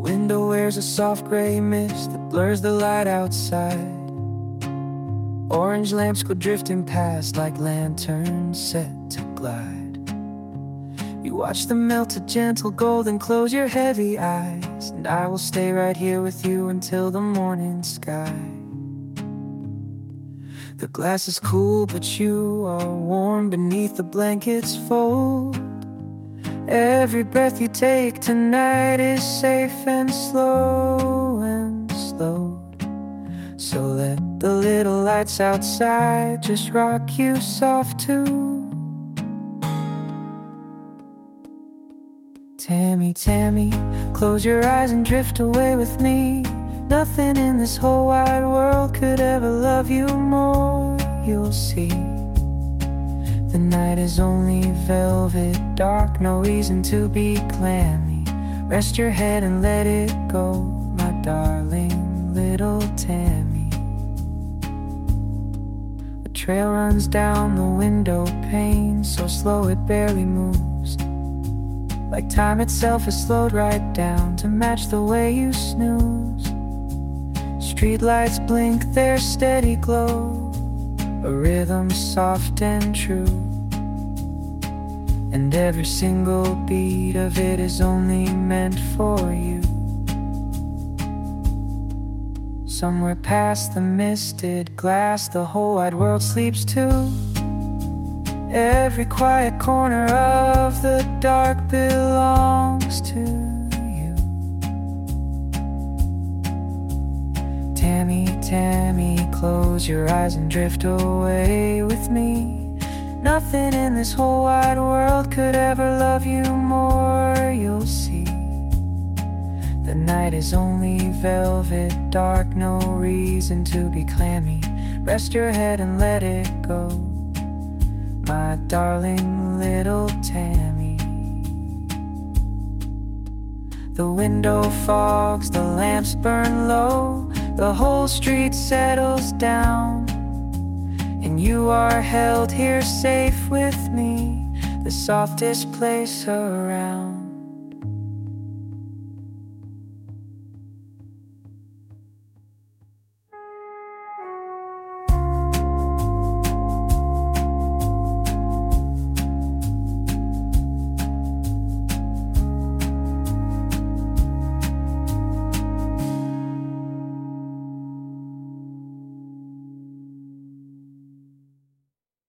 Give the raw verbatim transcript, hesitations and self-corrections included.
window wears a soft gray mist that blurs the light outside. Orange lamps go drifting past like lanterns set to glide. You watch them melt to gentle gold and close your heavy eyes, and I will stay right here with you until the morning sky. The glass is cool, but you are warm beneath the blanket's fold. Every breath you take tonight is safe and slow and slowed. So let the little lights outside just rock you soft too. Tammy, Tammy, close your eyes and drift away with me. Nothing in this whole wide world could ever love you more. You'll see, the night is only velvet dark, no reason to be clammy. Rest your head and let it go, my darling little Tammy. A trail runs down the window pane, so slow it barely moves, like time itself is slowed right down to match the way you snooze. Streetlights blink their steady glow, a rhythm soft and true, and every single beat of it is only meant for you. Somewhere past the misted glass, the whole wide world sleeps too. Every quiet corner of the dark belongs to you. Tammy, Tammy, close your eyes and drift away with me. Nothing in this whole wide world could ever love you more. You'll see, the night is only velvet dark, no reason to be clammy. Rest your head and let it go, my darling little Tammy. The window fogs, the lamps burn low, the whole street settles down, and you are held here safe with me, the softest place around.